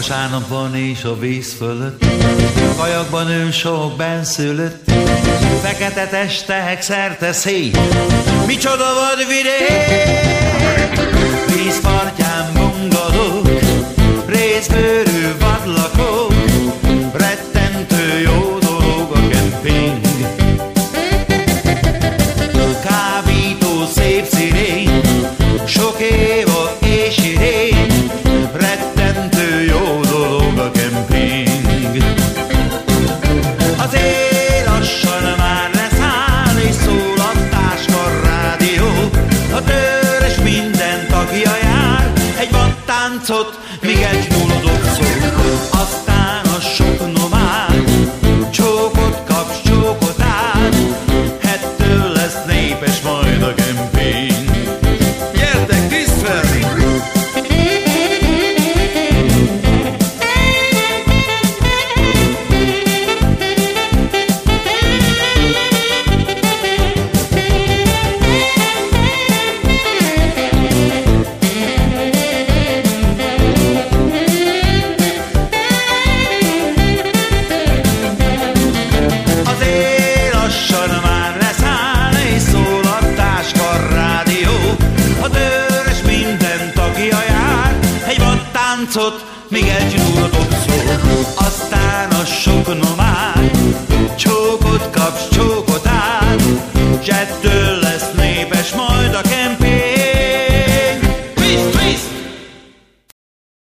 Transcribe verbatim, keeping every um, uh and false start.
Vasárnap van és a víz fölött, kajakban ül sok benszülött, fekete testek szerte szét, micsoda vadvidék! Vízpartján bungalók, részbőrű vadlakók, rettentő jó dolog a kemping. Kábító szép szirén, sok éva és irén, rettentő jó dolog a kemping. Az éj lassan már leszáll, és szól a Táskor rádió. A Törzs minden tagja jár, egy vadtáncot, míg egy nyúlodott szól. Aztán a sok nomád csókot kapsz, csókot át, ettől lesz népes majd a kemping. Gyertek, tisztfelni! Míg egy nyúlodott szól, aztán a sok